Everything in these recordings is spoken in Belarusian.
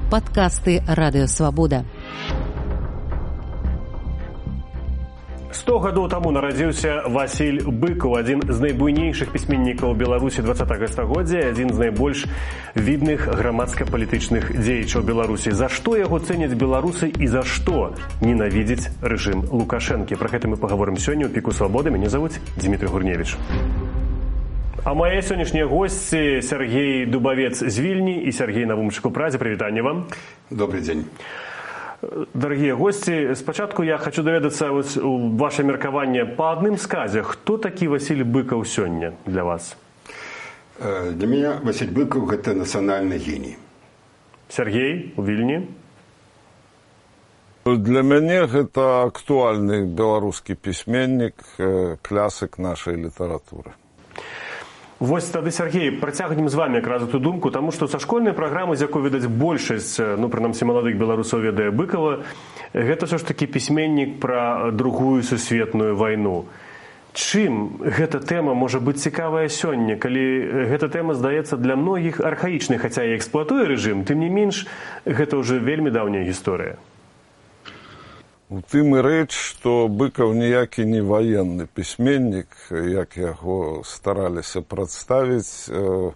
Падкасты Радыёвабода. 100 гадоў таму нарадзіўся Васіль Быкаў, адзін з найбуйнейшых пісьменнікаў Беларусі 20-го стагоддзя, адзін з найбольш відных грамадска-палітычных дзеячаў Беларусі. За што яго цэняць беларусы і за што ненавідзіць рэжым Лукашэнкі? Пра гэта мы паговорым сёння ў Піку Свабоды. Мяне завуць Дмітрый Гурневіч. А мае сённяшнія госці Сергей Дубавец з Вільні і Сергей Навумчык у Прадзе. Прывітанне вам. Добрый дзень. Дарагія госці, спачатку я хочу даведацца ваше меркаванне па адным сказе. Хто такі Васіль Быкаў сёння для вас? Для меня Васіль Быкаў – гэта нацыянальны геній. Сергей, у Вільні? Для мяне гэта актуальны беларускі пісьменнік, клясык нашай літаратуры. Вось тады, Сергей, працягнем з вами якраз эту думку, таму што са школьнай праграмы, з якой, відаць, большасць, прынамсі, маладых беларусаў ведае Быкава, гэта ўсё ж такі пісьменнік пра другую сусветную вайну. Чым гэта тэма можа быць цікавая сёння, калі гэта тэма здаецца для многіх архаічнай, хаця і эксплуатуе рэжым, тым не менш, гэта ўжо вельмі даўняя гісторыя. У тым і рэч, што Быкаў ніякі не ваенны пісьменнік, як яго стараліся прадставіць,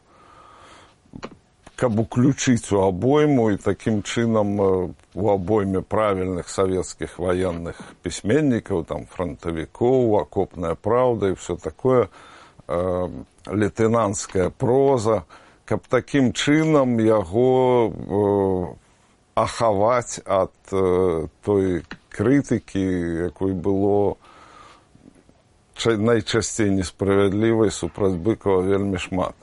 каб уключыць у абойму і такім чынам у абойме правільных савецкіх ваенных пісьменнікаў, там франтавікоў, акопная праўда і ўсё такое, лейтэнанцкая проза, каб такім чынам яго ахаваць ад той крытыкі, якой было найчасцей несправядлівай супраць Быкава вельмі шмат.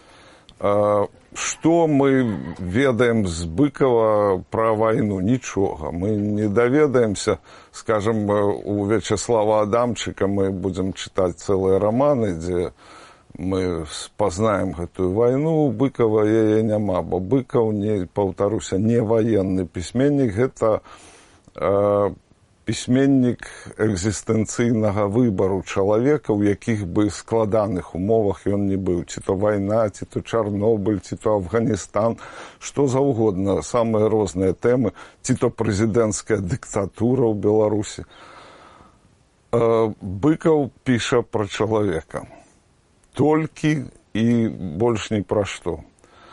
Што мы ведаем з Быкава пра вайну? Нічога. Мы не даведаемся, скажем, у Вячеслава Адамчыка мы будзем чытаць цэлыя раманы, дзе мы спазнаем гэтую вайну, у Быкава яе няма, бо Быкаў, паўтаруся, не ваенны пісьменнік, гэта пісьменнік экзістэнцыйнага выбару чалавека, у якіх бы складаных умовах ён не быў. Ці то вайна, ці то Чарнобыль, ці то Афганістан, што заўгодна, самыя розныя тэмы, ці то прэзідэнцкая дыктатура ў Беларусі. Быкаў піша пра чалавека. Толькі і больш ні пра што.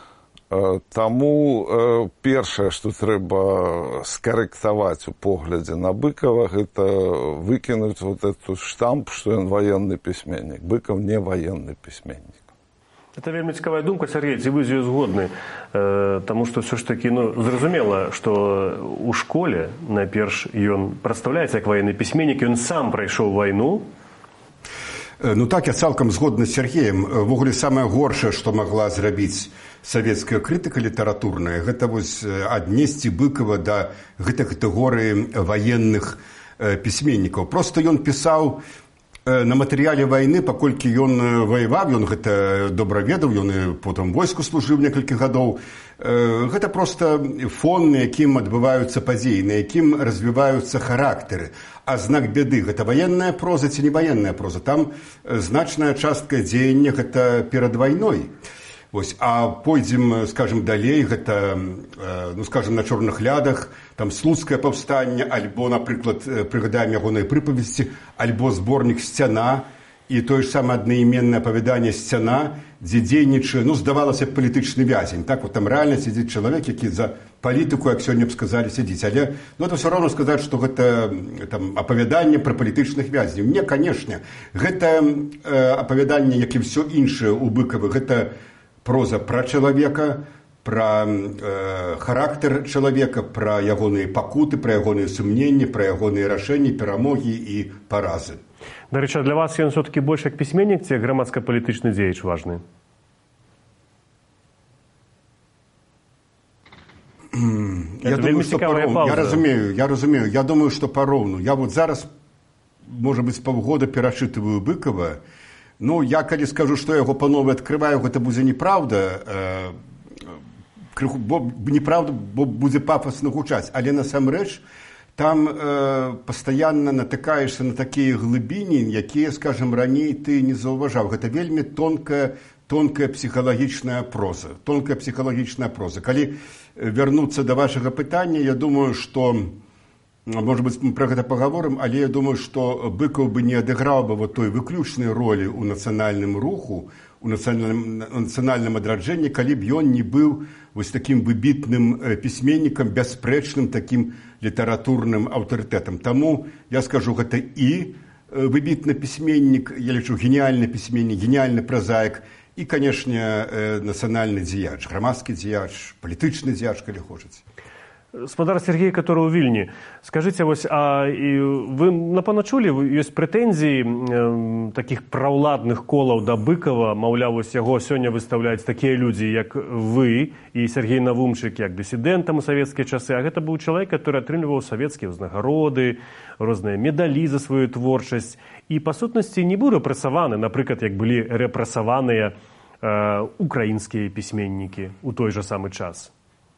Таму першае, што трэба скарэктаваць у поглядзе на Быкава, гэта выкінуць вот эту штамп, што ён ваенны пісьменнік. Быкаў не ваенны пісьменнік. Это вельмі цікавая думка, Сергей, ці вы з ёй згодны? Таму што ўсё ж такі, зразумела, што ў школе найперш ён прадстаўляецца як ваенны пісьменнік, ён сам прайшоў вайну. Ну так, я цалкам згодны з Сергеем. Ввогуле, самае горшае, што магла зрабіць савецкая крытыка літаратурная, гэта вось аднесці Быкава да гэтай катэгорыі ваенных пісьменнікаў. Проста ён пісаў на матэрыяле вайны, паколькі ён ваяваў, ён гэта добра ведаў, ён і потым войску служыў некалькі гадоў. Гэта проста фон, на якім адбываюцца падзеі, на якім развіваюцца характары. А знак бяды, гэта ваенная проза ці не ваенная проза. Там значная частка дзеяння гэта перад вайной. Вось, а пойдзем, скажем, далей, гэта, скажем, на чорных лядах, там слуцкае паўстанне, альбо, напрыклад, прыгадаем ягоныя прыпавесці, альбо зборнік «Сцяна», і тое ж самае аднайменнае апавяданне «Сцяна», дзе дзейнічае, здавалася б, палітычны вязень. Так, вот там рэальна сядзіць чалавек, які за палітыку, як сёння б сказалі, сядзіць. Але, это ўсё роўна сказаць, што гэта там апавяданне пра палітычных вязняў. Не, канешне, гэта апавяданне, як і ўсё іншае ў Быкаве, гэта проза пра чалавека, пра характар чалавека, пра ягоныя пакуты, пра ягоныя сумненні, пра ягоныя рашэнні, перамогі і паразы. Дарэчы, для вас ён все-таки больш як пісьменнік ці грамадска-палітычны дзеяч важны? Я думаю, што пароўну. Я разумею. Я думаю, што пароўну. Я вот зараз, можа быць, паўгода перачытываю Быкава. Я калі скажу, што яго па-нове адкрываю, гэта будзе неправда. Неправда, бо будзе пафасна гучаць. Але насамрэч, там пастаянна натыкаешся на такія глыбіні, якія, скажем, раней ты не заўважаў. Гэта вельмі тонкая тонкая псіхалагічная проза. Калі вярнуцца да вашага пытання, я думаю, што, может быть, мы пра гэта пагаворым, але я думаю, што Быкаў бы не адыграў бы вот той выключнай ролі ў нацыянальным руху, у нацыянальным адраджэнні, калі б ён не быў вось такім выбітным пісьменнікам, бясспрэчным такім літаратурным аўтарытэтам. Таму я скажу, гэта і выбітны пісьменнік, я лічу, геніальны пісьменнік, геніальны празаік, і, канешне, нацыянальны дзеяч, грамадскі дзеяч, палітычны дзеяч, калі хочаце. Спадар Сергей, который у Вільні, скажите, вось, а вы напэўна чулі, ёсць прэтэнзіі такіх праўладных колаў да Быкова, маўляў, вось яго сёння выстаўляюць такія людзі, як вы і Сергей Навумчык, як дысідэнтам у савецкія часы, а гэта быў чалавек, который атрымліваў савецкія ўзнагароды, розныя медалі за сваю творчасць, і па сутнасці не быў рэпрэсаваны, напрыклад, як былі рэпрэсаваныя украінскія пісьменнікі ў той жа самы час.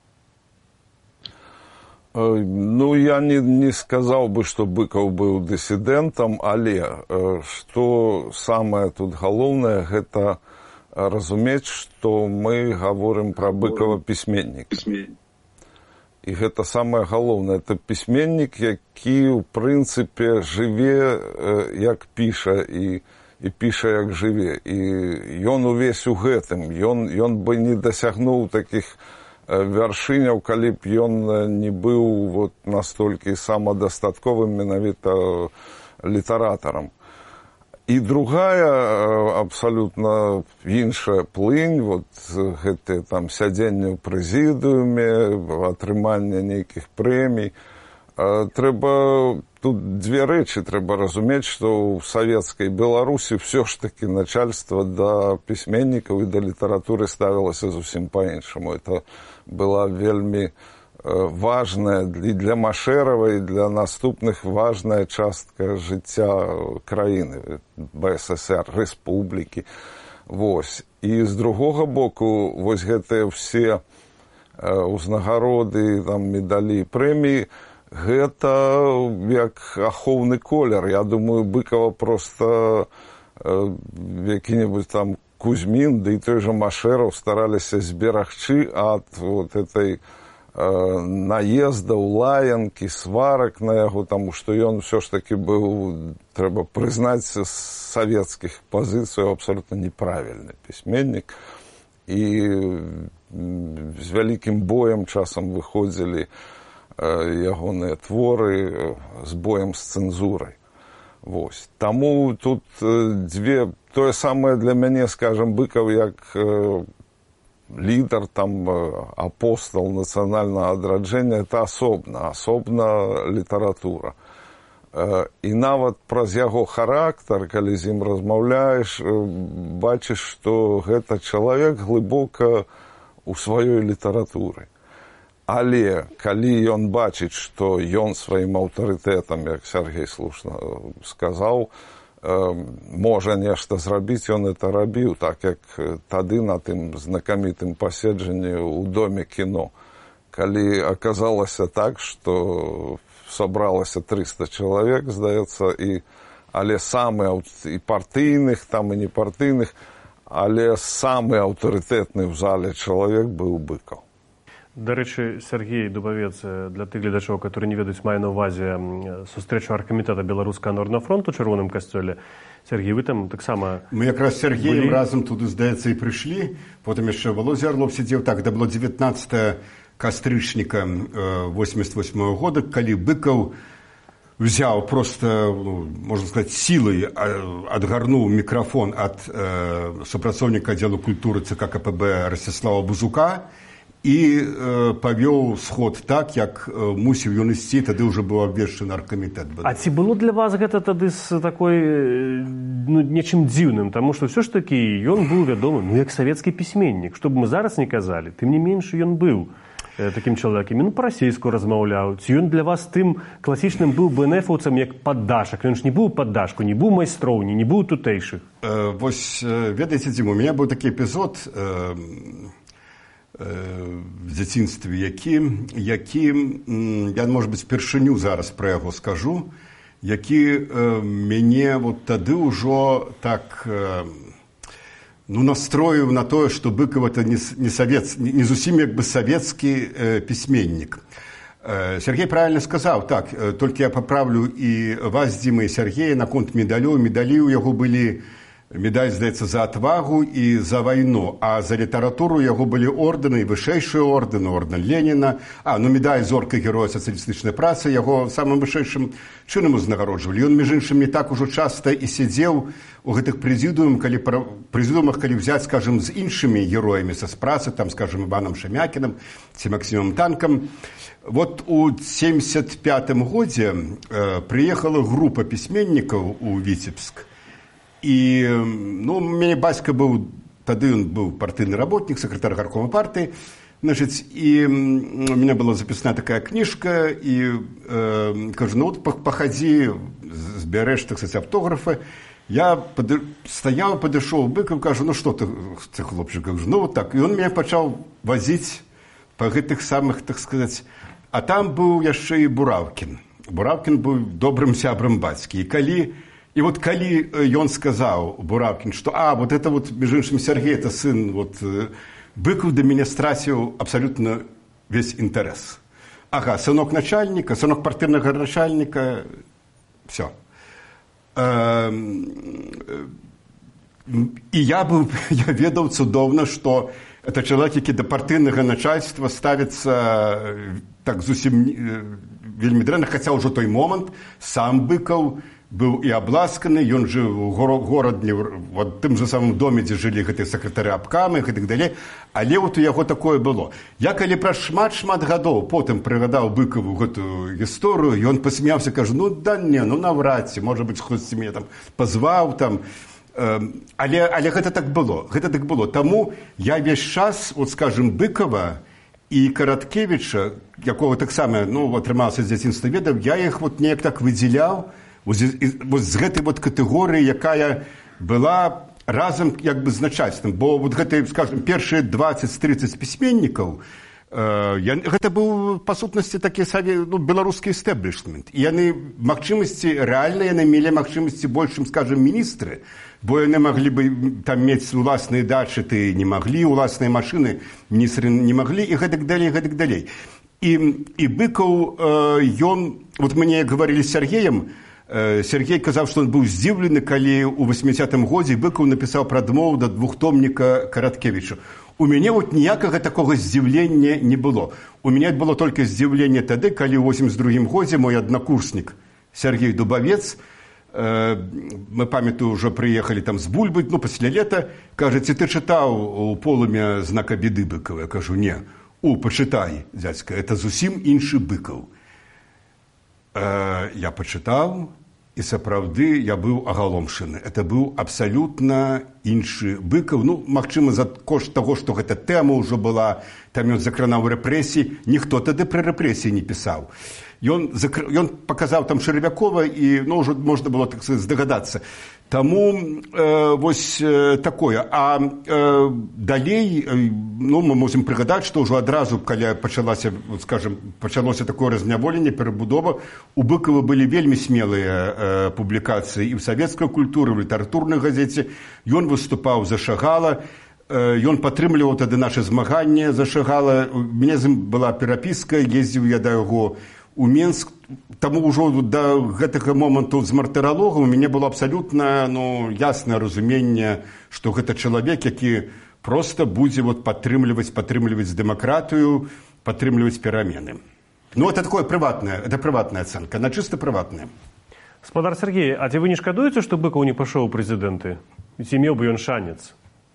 Ну, я не сказал бы, что Быков был диссидентом, але что самое тут головное, это разуметь, что мы говорим про Быкова письменника. И это самое головное, это письменник, який, в принципе, живе, як пише, и пише, як живе. И он увесь у гэтым, он бы не досягнул таких вяршыняў, калі б ён не быў вот настолькі самадастатковым менавіта літаратарам. І другая абсалютна іншая плынь, вот гэтыя там сядзенне ў прэзідыуме, атрыманне нейкіх прэмій. Трэба тут две рэчы трэба разумець, што ў савецкай Беларусі ўсё ж такі начальство да пісьменнікаў і да літаратуры ставілася зусім па-іншаму. Это была вельмі важная і для Машэрава, і для наступных важная частка жыцця краіны, БССР, рэспублікі. Вось. І з другога боку, вось гэтыя все ўзнагароды, там, медалі і прэміі, гэта як ахоўны колер. Я думаю, Быкова просто які-небудзь там Кузьмін, да і той же Машэраў стараліся зберагчы ад вот этой наездаў, лаянкі, сварак на яго, таму што ён ўсё ж такі быў, трэба прызнаць, з савецкіх пазіцый абсолютна неправільны пісьменнік. І з вялікім боем часам выходзілі ягоныя творы з боем з цэнзурай. Вось. Таму тут дзве... Тое самае для мяне, скажем, Быков як лідар, там, апостол нацыянальнага адраджэння, это асобна літаратура. І нават праз яго характар, калі з ім размаўляеш, бачыш, што гэта чалавек глыбока ў сваёй літаратуры. Але калі ён бачыць, што ён сваім аўтарытэтам, як Сергей слушна сказаў, можа нешта зрабіць, ён это рабіў, так як тады на тым знакамітым паседжанні ў Доме кіно. Калі аказалася так, што сабралася 300 чалавек, здаецца, але самы і партыйных, там і непартыйных, але самы аўтарытэтны ў зале чалавек быў Быков. Дарэчы, Сергей Дубавец, для тых гледачоў, которые не ведаюць, мае на ўвазе сустрэчу аргкамітэта Беларускага народнага фронту ў Чырвоным касцёле. Сергей, вы там таксама... Мы якраз з Сергеем разам туды, здаецца, і прыйшлі. Потым яшчэ Володя Орлов сидзеў. Так, это было 19 кастрычніка 88 года, калі Быков взяў просто, можна сказаць, сілай адгарнуў мікрафон ад супрацоўніка аддзелу культуры ЦК КПБ Ростислава Бузука і павёў сход так, як мусіў ён ісці, тады ўжо быў абвешчаны аргкамітэт. А ці было для вас гэта тады з такой, нечым дзіўным? Таму што ўсё ж такі ён быў вядомы, як савецкі пісьменнік. Што б мы зараз не казалі, тым не менш ён быў такім чалавекам. Ён па-расейску размаўляў. Ці ён для вас тым класічным быў БНФаўцам як паддашак? Ён ж не быў паддашку, не быў майстроўні, не быў тутэйшых. Вось, ведаеце, Дзіма, у мяне быў такі эпізод в дзяцінстве, які я, можа быць, першыню зараз пра яго скажу, які мяне вот тады ўжо так настроіў на тое, што Быкаў это не зусім як бы савецкі пісьменнік. Сергей правильно сказаў, так, толькі я паправлю і вас, Дзіма, і Сергея наконт медалёў. Медалі ў яго былі, медаль, здаецца, за отвагу і за вайну, а за літаратуру яго былі ордэны, і вышэйшыя ордэны, ордэн Леніна, медаль зорка героя сацыялістычнай працы, яго самым вышэйшым чынам узнагароджвалі. Ён, між іншым, не так ужо часта і сядзеў у гэтых прэзідыумах, калі взяць, скажем, з іншымі героямі са працы, там, скажем, Іванам Шамякінам ці Максімам Танкам. Вот у 1975 годзе прыехала група пісьменнікаў у Віцебск. І, у мяне бацька быў, тады ён быў партыйны работнік, сакратар гаркома партыі, і у меня была записана такая книжка, і кажу, пахадзі, збярэш, так сказать, автографы. Я стаяў, падышоў Быкаў, кажу, што ты хлопчык, кажу, так. І он мяне пачаў вазіць па гэтых самых, так сказать, а там быў яшчэ і Бураўкін. Бураўкін быў добрым сябрам бацькі. І вот калі ён сказаў, Бураўкін, што вот это вот, між іншым, Сергей, это сын, вот, Быкаў да мяне страціў абсалютна весь інтарэс. Ага, сынок начальніка, сынок партыйнага начальніка, все. І я ведаў цудоўна, што это чалавек, які да партыйнага начальства ставіцца так зусім вельмі дрэнна, хаця ўжо той момант сам Быкаў быў і абласканы, ён жыў у горадні, в тым же самым доме, дзе жылі гэтыя сакратары абкамы, гэтых далей, але вот у яго такое было. Я калі праз шмат гадоў потым прыгадаў Быкаву гэтую гісторыю, ён пасмяўся, кажа, наврад ці, можа быць, хтосьці мяне там пазваў там, але гэта так было, Таму я весь час, вот скажем, Быкава і Караткевіча, якого таксама, атрымаўся з дзяцінства ведаў, я іх вот неяк так выдзяляў з гэтай вот катэгорыі, якая была разам як бы з начальствам. Бо вот гэты, скажем, першыя 20-30 пісьменнікаў, гэта быў, па сутнасці, такі беларускі эстэблішмент. І яны магчымасці, рэальна яны мелі магчымасці большым, скажем, міністры, бо яны маглі бы там мець уласныя дачы, ты не маглі, уласныя машыны міністры не маглі, і гэтак далей. І Быкаў, ён, вот мы неяк гаварылі з Сергеем, Сергей казаў, што ён быў здзіўлены, калі ў 80-м годзе Быкаў напісаў прадмову да двухтомніка Караткевіча. У мяне вот ніякага такога здзіўлення не было. У мяне было толькі здзіўленне тады, калі ў 82-м годзе мой аднакурснік Сергей Дубавец, мы, памятаю, ўжо прыехалі там з Бульбы, пасля лета, кажа, ці ты чытаў у полымя знака беды Быкава? Я кажу, не. Пачытай, дзядзька, это зусім іншы Быкаў. Я пачытаў, і сапраўды я быў агаломшаны. Это быў абсалютна іншы Быкаў. Магчыма, за кошт таго, што гэта тэма ўжо была, там ён закранаў рэпрэсіі, ніхто тады пра рэпрэсіі не пісаў. Ён паказаў там Шэрвякова, і ўжо можна было, так сказаць, здагадацца. Таму вось такое. А далей, мы можем прыгадаць, што ўжо адразу, калі пачалося такое разняволенне, перабудова, у Быкава былі вельмі смелыя публікацыі і ў савецкай культуры, ў літаратурнай газеце. Ён выступаў за Шагала, ён падтрымліваў тады наše змаганне за Шагала. У мяне з ім была перапіска, ездзіў я да яго у Менск. Таму ўжо да гэтага моманту з мартыралогам у мяне было абсалютна яснае разуменне, што гэта чалавек, які проста будзе падтрымліваць дэмакратыю, падтрымліваць перамены. Это такое прыватная ацэнка, она чыста прыватная. Спадар Сергей, а ці вы не шкадуеце, што Быкаў не пашоў у прэзідэнты? Ці меў бы ён шанец?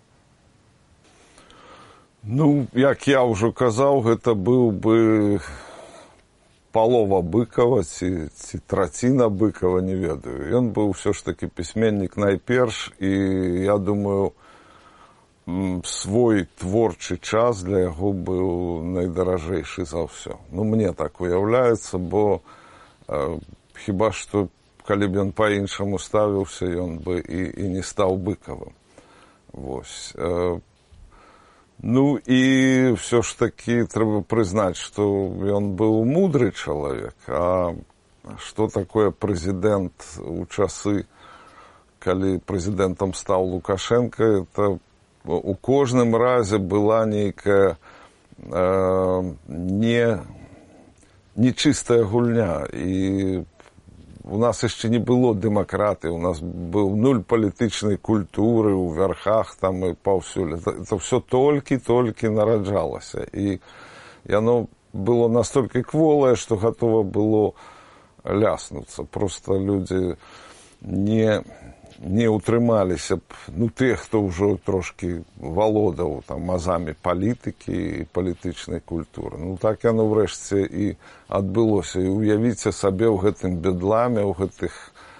Як я ўжо казаў, гэта быў бы палова Быкава ці траціна Быкава, не ведаю. Ён быў ўсё ж такі пісьменнік найперш, і я думаю, свой творчы час для яго быў найдаражэйшы за ўсё. Мне так уяўляецца, бо хіба што, калі б ён па-іншаму ставіўся, ён бы і не стаў Быкавым. Вось. І ўсё ж такі трэба прызнаць, што ён быў мудры чалавек. А што такое прэзідэнт у часы, калі прэзідэнтам стаў Лукашенко, это у кожным разе была нейкая нечистая гульня. І у нас яшчэ не было дэмакратыі, у нас быў нуль палітычнай культуры ў вярхах там і паўсюль. Это ўсё толькі нараджалася. І яно было настолькі кволае, што гатова было ляснуцца. Просто людзі не утрымаліся б, тыя, хто ўжо трошкі валодаў там азамі палітыкі і палітычнай культуры. Так яно ўрэшце і адбылося. І уявіце сабе ў гэтым бедламе, ў гэтых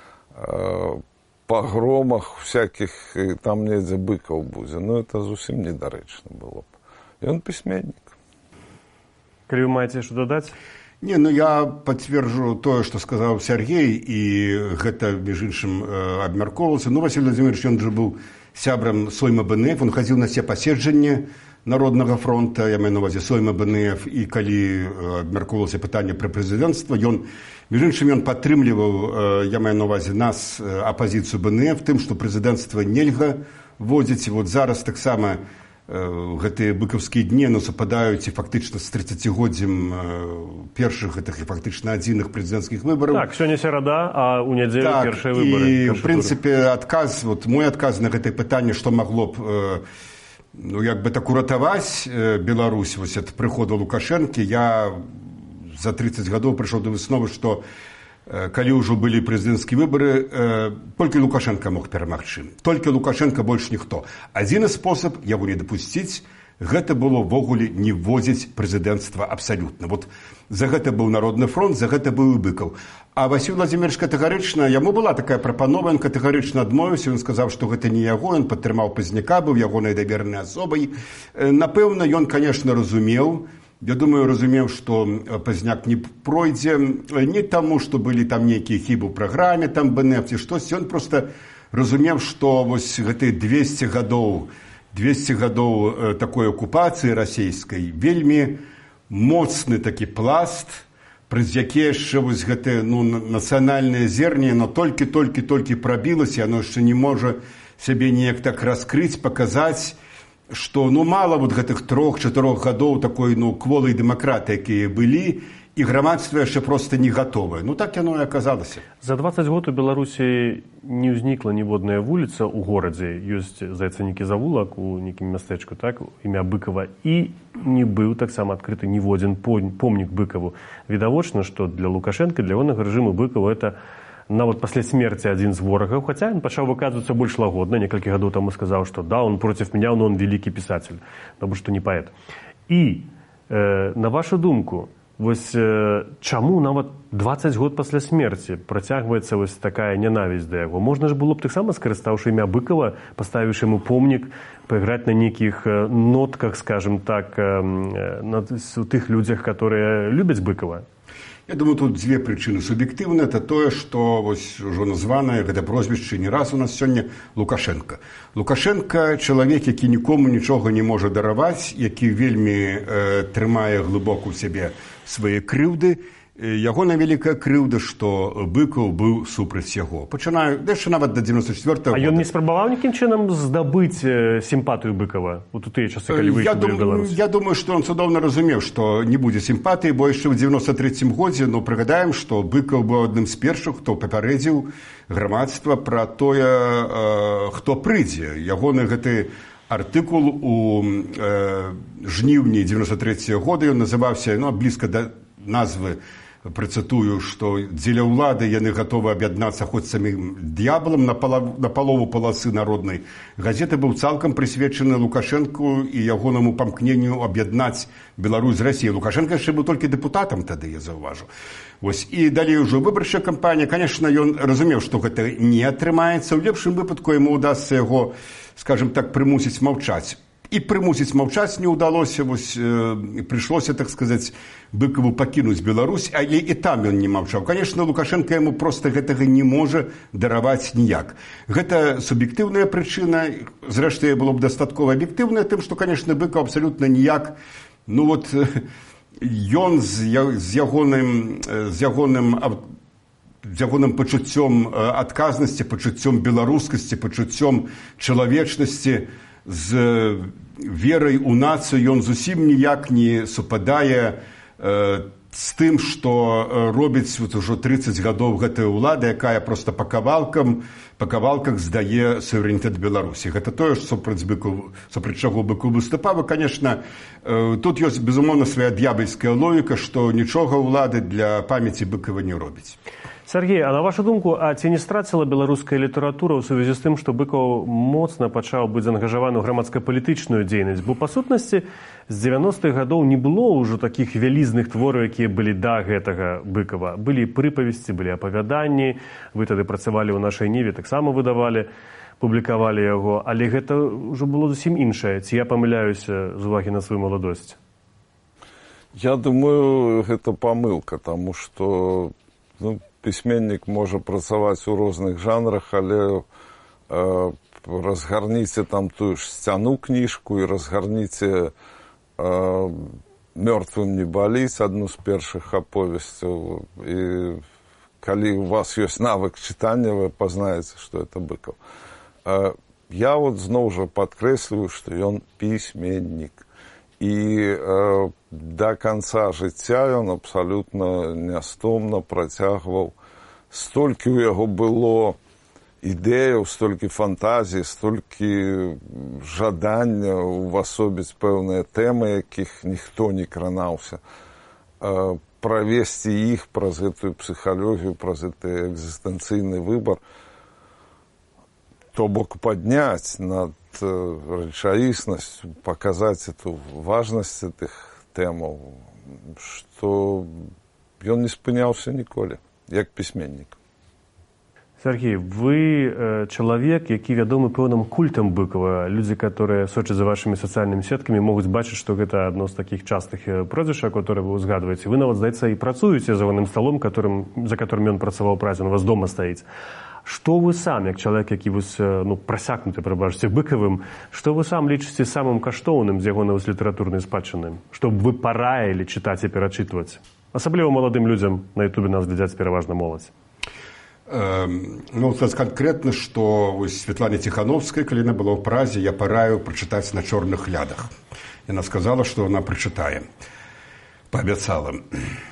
пагромах всякіх, там недзе быкаў будзе. Это зусім недарэчна было б. Ён пісьменнік. Калі вы маеце што дадаць? Не, я пацверджу тое, што сказаў Сергей, і гэта, між іншым, абмяркоўвалася. Васіль Владимирович, ён жа быў сябрам Сойма БНФ, он хадзіў на все паседжанні Народнага фронта, я маю на ўвазе Сойма БНФ, і калі абмяркоўвалася пытанне пра прэзідэнцтва, між іншым, ён падтрымліваў, я маю на ўвазе нас, апазіцыю БНФ, тым, што прэзідэнцтва нельга вводзіць. Зараз таксама гэтыя быкаўскія дні супадаюць і фактычна з 30годдзям першых гэтых і фактычна адзіных прэзідэнцкіх выбараў. Так, сёння серада, а ў нядзелю першыя выбары. І, ў прынцыпе, мой адказ на гэтае пытанне, што магло б так уратаваць Беларусь ад прыходу Лукашэнкі, я за 30 гадоў прыйшоў да высновы, што калі ўжо былі прэзідэнцкія выбары, толькі Лукашенко мог перамагчы. Толькі Лукашенко, больш ніхто. Адзіны спосаб яго не дапусціць, гэта было ввогуле не вводзіць прэзідэнцтва абсалютна. За гэта быў Народны фронт, за гэта быў і Быкаў. А Васіль Владимирович катэгарычна, яму была такая прапанова, ён катэгарычна адмовіўся, ён сказаў, што гэта не яго, ён падтрымаў Пазняка, быў ягонай давернай асобай. Напэўна, ён, конечно, разумеў, я думаю, разумеў, што Пазняк не пройдзе не таму, што былі там нейкія хібы ў праграме, там БНФ ці штосьці. Ён проста разумеў, што гэтыя 200 гадоў такой акупацыі расійскай вельмі моцны такі пласт, праз які яшчэ гэтае нацыянальнае зерне, но толькі прабілася, яно яшчэ не можа сябе неяк так раскрыць, паказаць, што мала гэтых 3-4 гадоў такой кволай дэмакратыі, якія былі, і грамадства яшчэ проста не гатовае. Так яно і аказалася. За 20 год у Беларусі не ўзнікла ніводная вуліца ў горадзе. Ёсць, здаецца, нейкі завулак у нейкім мястэчку, так, імя Быкова, і не быў таксама адкрыты ніводзін помнік Быкаву. Відавочна, што для Лукашэнка, для ягонага рэжыму Быкова это нават пасля смерці адзін з ворагаў, хаця ён пачаў выказвацца больш лагодна, некалькі гадоў таму сказаў, што да, он против меня, но он великий писатель, потому что не паэт. І, на вашу думку, чаму нават 20 год пасля смерці працягваецца такая нянавісць да яго? Можна ж было б таксама, скарыстаўшы імя Быкова, паставіўшы яму помнік, пайграць на нейкіх нотках, скажем так, у тых людзях, которые любяць Быкова? Я думаю, тут дзве прычыны суб'ектыўныя. Это тое, што ужо названае гэта прозвішча не раз у нас сёння Лукашенко. Лукашенко чалавек, які нікому нічога не можа дараваць, які вельмі трымае глыбока ў сябе свае крыўды. Ягоная вялікая крыўда, што Быкаў быў супраць яго. Пачынаю яшчэ нават да 94-го года. А ён не спрабаваў нейкім чынам здабыць сімпатыю Быкава у тыя часы, калі выйшаў у Беларусь? Я думаю, што ён цудоўна разумеў, што не будзе сімпатыі, бо яшчэ ў 93-м годзе, прыгадаем, што Быкаў быў адным з першых, хто папярэдзіў грамадства пра тое, хто прыйдзе. Ягоны гэты артыкул у жніўні 93-го года, ён называўся блізка да назвы, працытую, што дзеля ўлады яны гатовы аб'яднацца хоць самім д'ябалам. На палову паласы народнай газеты быў цалкам прысвечаны Лукашэнку і ягонаму памкненню аб'яднаць Беларусь з Расіяй. Лукашенко яшчэ быў толькі дэпутатам тады, я заўважу. І далей ужо выбарчая кампанія. Канешне, ён разумеў, што гэта не атрымаецца. У лепшым выпадку яму ўдасца яго, скажем так, прымусіць маўчаць. І прымусіць маўчаць не ўдалося, прыйшлося, так сказаць, Быкаву пакінуць Беларусь, але і там ён не маўчаў. Канешне, Лукашенко яму проста гэтага не можа дараваць ніяк. Гэта суб'ектыўная прычына, зрэшты, было б дастаткова аб'ектыўная, тым, што, канешне, Быкаў абсалютна ніяк, ён з ягоным пачуццём адказнасці, пачуццём беларускасці, пачуццём чалавечнасці з верай у нацыю ён зусім ніяк не супадае з тым, што робіць ужо 30 гадоў гэтая ўлада, якая проста па кавалках здае суверэнітэт Беларусі. Гэта тое, супраць чаго Быкоў выступаў. І, канешне, тут ёсць, безумоўна, свая д'ябальская логіка, што нічога ўлады для памяці Быкова не робіць. Сергей, а на вашу думку, а ці не страціла беларуская літаратура ў сувязі з тым, што Быкаў моцна пачаў быць заангажаваны ў грамадска-палітычную дзейнасць? Бо, па сутнасці, з 90-х гадоў не было ўжо такіх вялізных твораў, якія былі да гэтага Быкова. Былі прыпавесці, былі апавяданні, вы тады працавалі ў нашай Ніве, таксама выдавалі, публікавалі яго, але гэта ўжо было зусім іншае. Ці я памыляюся з увагі на сваю маладосць? Я думаю, гэта памылка, таму што пісьменнік можа працаваць у розных жанрах, але разгарніце там тую ж сцяну кніжку і разгарніце «Мёртвым не баліць», адну з першых аповесцяў. І калі у вас ёсць навык чытання, вы пазнаеце, што это Быкаў. Я зноў жа падкрэсліваю, што ён пісьменнік. І да канца жыцця ён абсалютна нястомна працягваў. Столькі ў яго было ідэяў, столькі фантазій, столькі жадання увасобіць пэўныя тэмы, якіх ніхто не кранаўся. Правесці іх праз гэтую псіхалогію, праз гэты экзістэнцыйны выбар, то бок падняць над рэчаіснасць, паказаць эту важнасць гэтых тэмаў, што ён не спыняўся ніколі, як пісьменнік. Сергей, вы чалавек, які вядомы пэўным культам Быкова. Людзі, которые сочаць за вашымі сацыяльнымі сеткамі, могуць бачыць, што гэта адно з такіх частых прозвішчаў, которые вы узгадваеце. Вы нават, здаецца, і працуеце за ягоным сталом, за которым ён працаваў празе, у вас дома стаіць. Што вы сам, як чалавек, які прасякнуты, прабачце, Быкавым, што вы сам лічыце самым каштоўным з ягонай літаратурнай спадчыны? Што б вы параілі чытаць і перачытваць? Асабліва маладым людзям, на Ютубе нас глядзяць пераважна моладзь. Сказаць канкрэтна, што Светлане Ціхановскай, калі яна была ў празе, я параю прачытаць «На чорных лядах». Яна сказала, што яна прачытае. Паабяцала.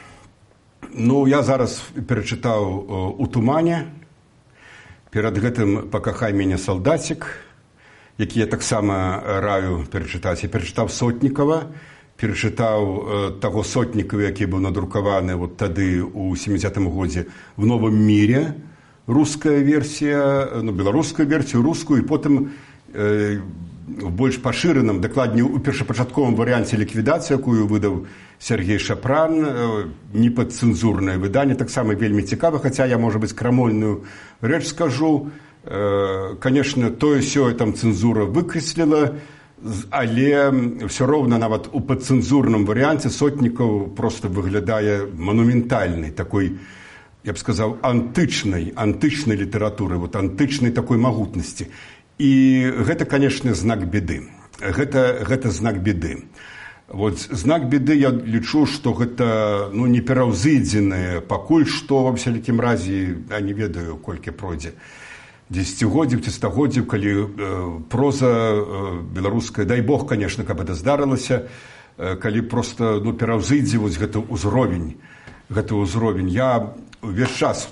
Я зараз перачытаў «У тумане». Перад гэтым «Пакахай мяне, салдацік», які я таксама раю перачытаць. Я перачытаў Сотнікава, перачытаў таго Сотнікава, які быў надрукаваны тады ў 70-м годзе в «Новым міре», руская версія, беларускую версію, рускую, і потым в больш пашыраным, дакладней у першапачатковым варыянце ліквідацыі, якую выдаў Сергей Шапран, непадцэнзурнае выданне, таксама вельмі цікава, хаця я, можа быць, крамольную рэч скажу. Канешне, тое-сёе там цэнзура выкрэсліла, але ўсё роўна нават у падцэнзурным варыянце Сотнікаў проста выглядае манументальнай, такой, я б сказаў, антычнай літаратуры, антычнай такой магутнасці. І гэта, канешне, знак беды. Гэта знак беды. Знак беды, я лічу, што гэта не пераўзыдзенае пакуль што, ва ўсялякім разе, я не ведаю, колькі пройдзе, дзесяцігоддзяў ці стагоддзяў, калі проза беларуская, дай Бог, канешне, каб гэта здарылася, калі проста пераўзыдзе гэты ўзровень. Я увесь час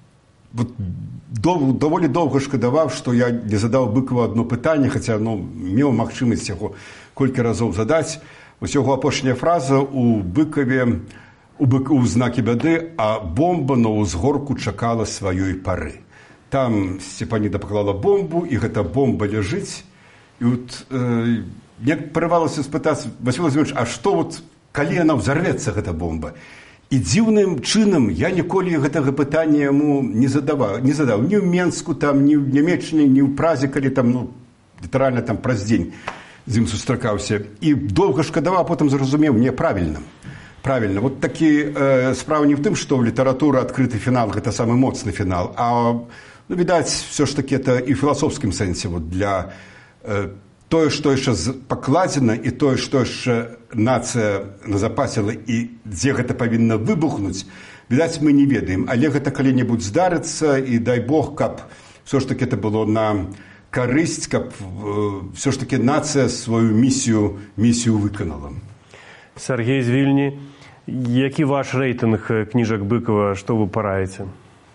даволі доўга шкадаваў, што я не задаў Быкаву адно пытанне, хаця меў магчымасць яго колькі разоў задаць. Яго апошняя фраза у Быкаве, у знакі бяды, а бомба на ўзгорку чакала сваёй пары. Там Сцепаніда паклала бомбу, і гэта бомба ляжыць. І мне прырвалася спытаць, Васіль Владимирович, а што калі яна ўзарвецца, гэта бомба? І дзіўным чынам я ніколі гэтага пытання яму не задаў. Ні ў Менску, ні ў Нямеччыне, ні ў Празе, калі літаральна праз дзень з ім сустракаўся. І доўга шкадаваў, а потым зразумеў, не, правільна. Такі справа не в тым, што ў літаратуры адкрыты фінал, гэта самы моцны фінал, а, відаць, все ж таки это і ў філасофскім сэнсе для тое, што яшчэ пакладзена, і тое, што яшчэ нацыя назапасіла, і дзе гэта павінна выбухнуць, відаць, мы не ведаем. Але гэта калі-небудзь здарыцца, і дай Бог, каб все ж таки это было на карысць, каб все ж таки нацыя сваю місію выканала. Сергей з Вільні, які ваш рэйтынг кніжак Быкова, што вы параеце?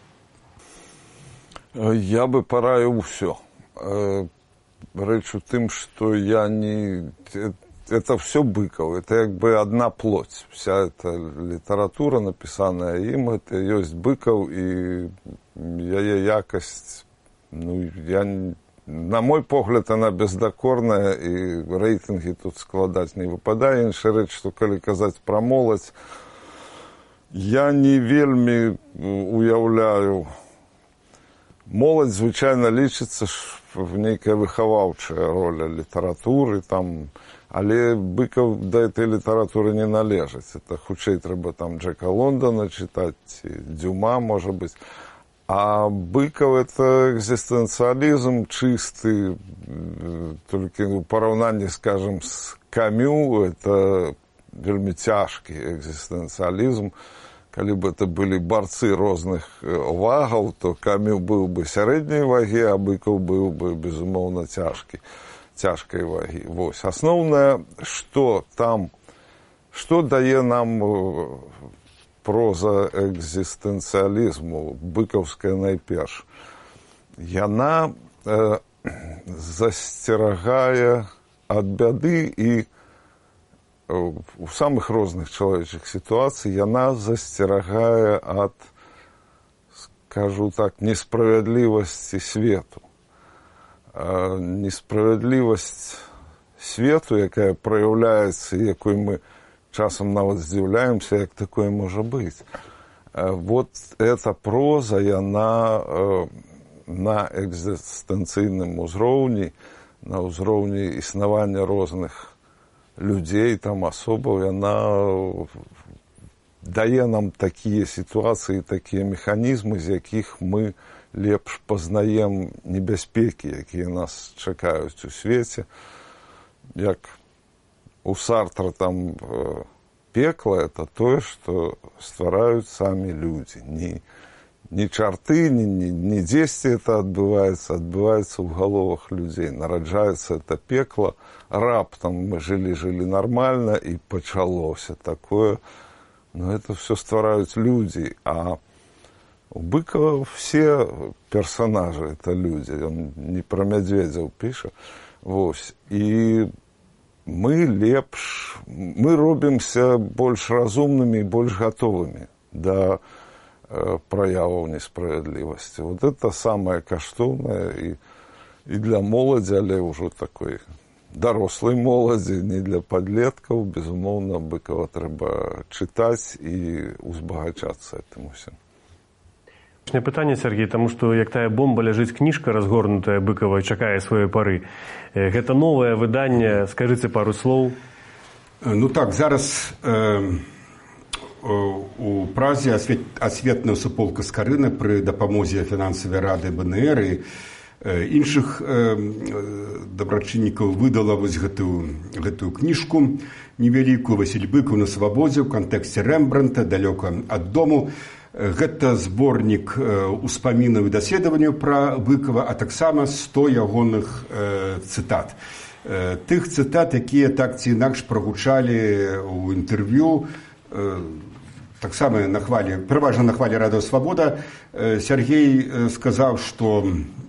Я бы параіў усё. Рэч у тым, што я не... Это все Быков, это как бы одна плоть. Вся эта литература, написанная им, это есть Быков, и яе якость, ну, на мой погляд, она бездокорная, и рейтинги тут складать не выпадае. Іншая рэч, што калі казаць пра моладзь, я не вельмі уяўляю. Моладзь звычайна лічыцца в нейкая выхаваўчая роля літаратуры, там, але Быков да этой літаратуры не належыць. Это хутчэй трэба там Джека Лондона чытаць, Дюма, можа быць. А Быков это экзистенциализм чистый, только в параўнанні, скажем, с Камю, это вельмі цяжкі экзистенциализм. Калі бы это были борцы розных вагаў, то Камю быў бы сярэдняй вагі, а Быков быў бы, безумоўна, цяжкай вагі. Вось. Асноўнае, што там, што дае нам проза экзістэнцыялізму, быкаўская найперш. Яна засцерагае ад бяды і у самых розных чалавечых сітуацый яна засцерагае ад, скажу так, несправядлівасці свету. Несправядлівасць свету, якая праяўляецца, якой мы часам нават здзіўляемся, як такое можа быць. Вот эта проза, яна на экзістэнцыйным узроўні, на ўзроўні існавання розных людзей, там асобаў, яна дае нам такія сітуацыі, такія механізмы, з якіх мы лепш пазнаем небяспекі, якія нас чакаюць у свеце. Як у Сартра там пекла, это тое, што ствараюць самі людзі. Не чарты, не дзесьці это адбываецца ў галовах людзей. Нараджаецца это пекла, раптам мы жили нормально, и пачалося такое. Но это все ствараюць людзі, а у Быкова все персонажи это люди. Он не про мядзведзяў піша. Вось. І мы робімся больш разумнымі і больш гатовымі да прояваў несправядлівасці. Вот это самое каштоўнае і для моладзі, але ўжо такой дарослай моладзі, не для падлеткаў. Безумоўна, Быкова трэба чытаць і узбагачацца этым усім. Пытанне, Сергей, таму што як тая бомба ляжыць кніжка разгорнутая Быкова і чакае сваёй пары. Гэта новае выданне, скажыце пару слоў. Ну так, зараз у Празе асветная суполка Скарына пры дапамозе фінансавай рады БНР і іншых дабрачыннікаў выдала вось гэтую кніжку невялікую. Васіль Быкаў на свабодзе ў кантэксце Рэмбранта, далёка ад дому. Гэта зборнік успамінаў і даследаванняў пра Быкова, а таксама 100 ягоных цытат. Тых цытат, якія так ці інакш прагучалі ў інтэрв'ю, таксама пераважна на хвалі Радыё Свабода. Сергей сказаў, што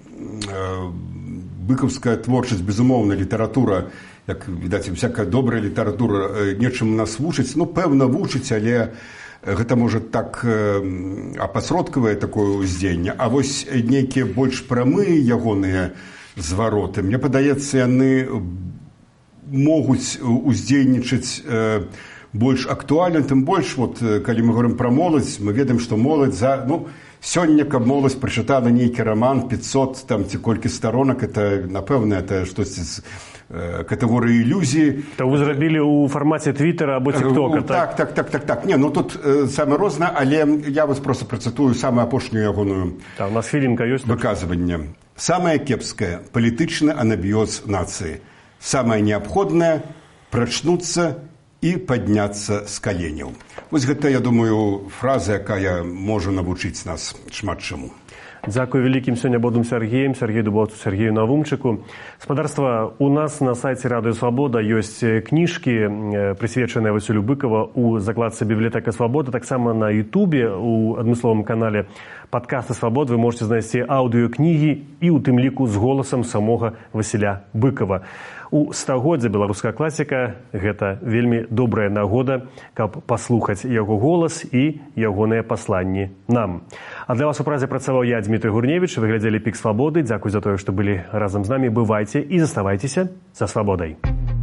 быкаўская творчасць, безумоўна, літаратура, як відаць, всякая добрая літаратура нечым нас вучыць, ну, пэўна, вучыць, але гэта, можа, так апасродкавае такое ўздзеянне. А вось нейкія больш прамыя ягоныя звароты, мне падаецца, яны могуць уздзейнічаць больш актуальна, тым больш, вот, калі мы говорим пра моладзь, мы ведаем, што моладзь сёння, каб моладзь прачытала нейкі раман 500 там ці колькі старонак, это, напэўна, это штосьці з катэгорыі ілюзіі. То вы зрабілі ў фармаце Твиттера або ТикТока, так? Так. Не, ну тут саме розна, але я вас просто працытую самую апошнюю ягоную у нас хвілінка ёсць выказванне. Самае кепскае – палітычны анабіёз нацыі. Самае неабходнае – прачнуцца і падняцца з каленяў. Вось гэта, я думаю, фраза, якая можа навучыць нас шмат чаму. Дзякуй вялікім сёння бодум Сергеем, Сергею Дубоўцу, Сергею Навумчыку. Спадарства, у нас на сайце Радыё Свабода ёсць кніжкі, прысвечаныя Васілю Быкова у закладцы «Бібліятэка Свабода». Таксама на Ютубе, у адмысловым канале «Падкасты Свабод» вы можете знайсці аўдыёкнігі і ў тым ліку з голасам самога Васіля Быкова. У стагоддзе беларуская класіка – гэта вельмі добрая нагода, каб паслухаць яго голас і ягоныя пасланні нам. А для вас у празе працаваў я, Дмітрий Гурневіч. Вы глядзелі «Пік Свабоды». Дзякуй за тое, што былі разам з намі. Бывайце і заставайцеся за свабодай.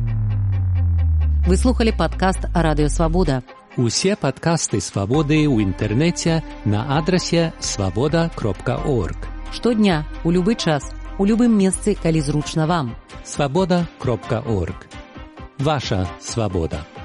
Вы слухали падкаст «Радыё Свабода». Усе падкасты Свабоды ў інтэрнэце на адрасе swaboda.org. Штодня, у любы час, у любым месцы, калі зручна вам. swaboda.org. Ваша свабода.